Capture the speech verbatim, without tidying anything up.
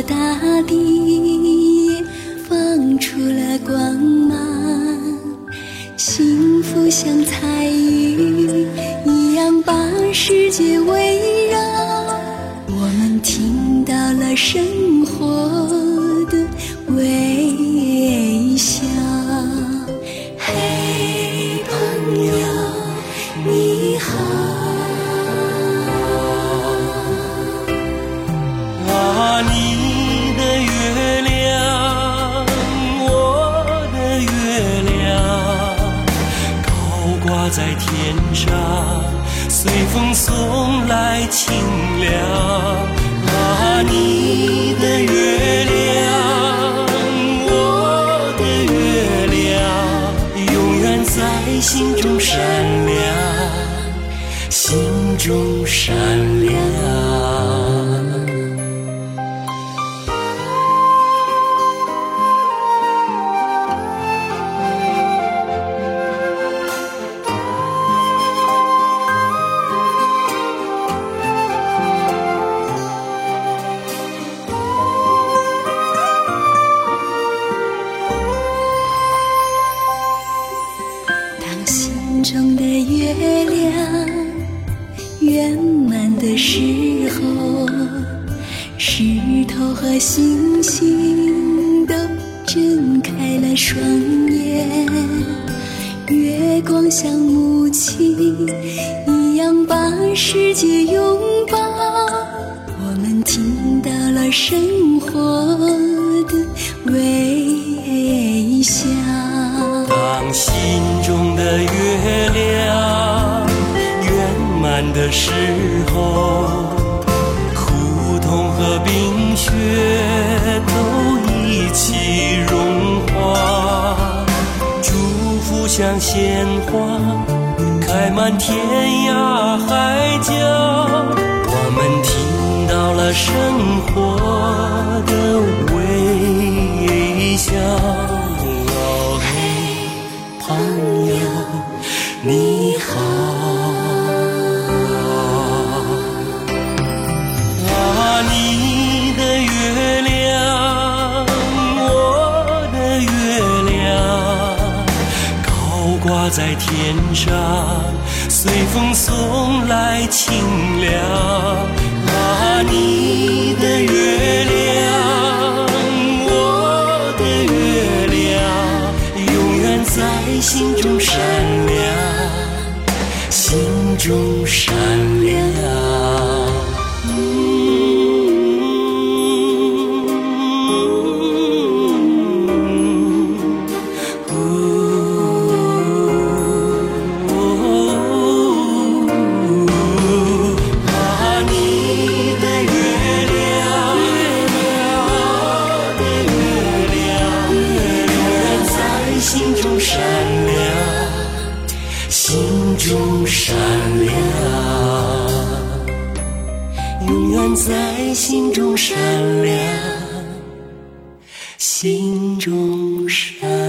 大地放出了光芒，幸福像彩云一样把世界围绕，我们听到了生活的微笑。嘿，朋友，你好。 啊，你的月亮，我的月亮，高挂在天上，随风送来清凉。啊，你的月亮，我的月亮，永远在心中闪亮，心中闪亮。 中的月亮圆满的时候，石头和星星都睁开了双眼，月光像母亲一样把世界拥抱，我们听到了生活的微笑。 当心中的月亮圆满的时候，苦痛和冰雪都一起融化，祝福像鲜花开满天涯海角，我们听到了生活的微笑。朋友，你好。啊，你的月亮，我的月亮，高挂在天上，随风送来清凉。啊，你的月亮，我的月亮，永远在心中闪亮，心中闪亮。心中闪亮，心中闪亮，永远在心中闪亮，心中闪亮。